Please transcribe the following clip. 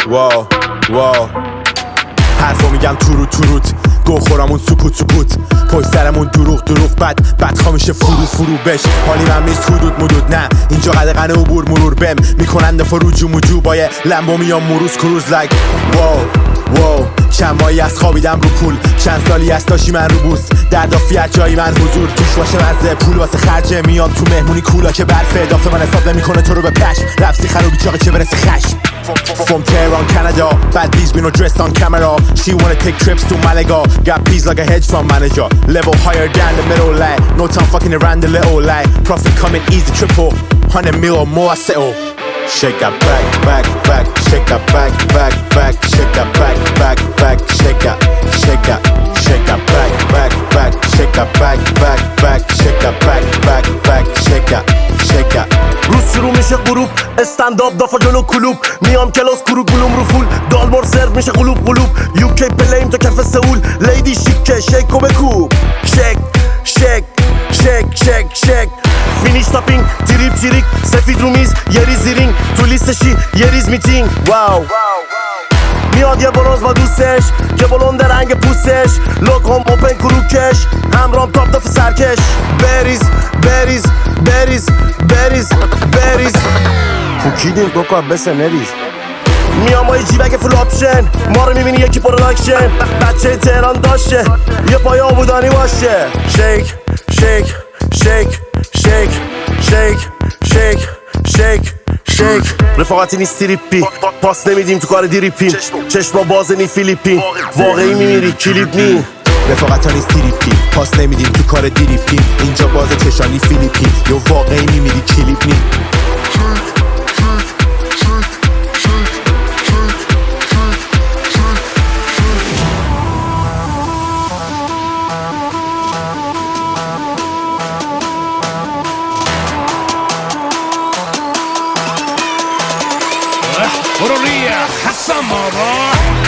واو واو حرفو میگم تو روت گو خورمون سپوت پشت سرمون دروغ بعد خوامیشه فرو بش حالی من نیست حدود نه اینجا قدقنه عبور مرور بم میکنن دفا رو با یه لمبو میام کروز لایک واو چند ماهی از خوابیدم رو پول چند سالی از داشی من رو بوس در دافیت جایی من حضور توش باشه مزه پول واسه خرجه میام تو مهمونی کولا که برفه اضافه من حساب نمیکنه تو رو به پشم لبسی خروبی چاقه چه برسه خشم From Tehran, Canada, bad bees we no dressed on camera. She wanna take trips to Malaga, got peas like a hedge fund manager. Level higher than the middle line, no time fucking around the little line. Profit coming easy, triple, 100 mil or more I settle. Shake that back, shake that back, shake that back, shake that, shake that back, shake that back, shake that back, shake that. روز شروع میشه غروب استنداپ دافا جلو کلوب میام کلاس کرو گلوم رو فول دالمار سرو میشه قلوب یوکی پلیم تو کف سئول لیدی شیکه شیکو بکوب شک فینیش تاپینگ تریپ سفید رو میز یه ریز رینگ تو لیستشی یه ریز میتینگ واو میاد یه برونز با دوستش که بلند رنگ پوستش لوکم اوپن کروکش همرام تاپ داف سرکش بریز پوکیدیم کوکا بسه نریز میام با یه جیبک فول آپشن ما رو میبینی یکی پروداکشن بچه تهران داشته یه پای آبودانی باشه شیک رفاقتی نیست تریپی پاس نمیدیم تو کار دیریپیم چشما باز نی فیلیپین واقعی میمیری کلیپ نی رفاقتا نیست تریپی پاس نمیدیم تو کار دیریپیم اینجا باز چشانی فیلیپین یا واقعی میمیری کلیپ نی برو ریه حسن بابا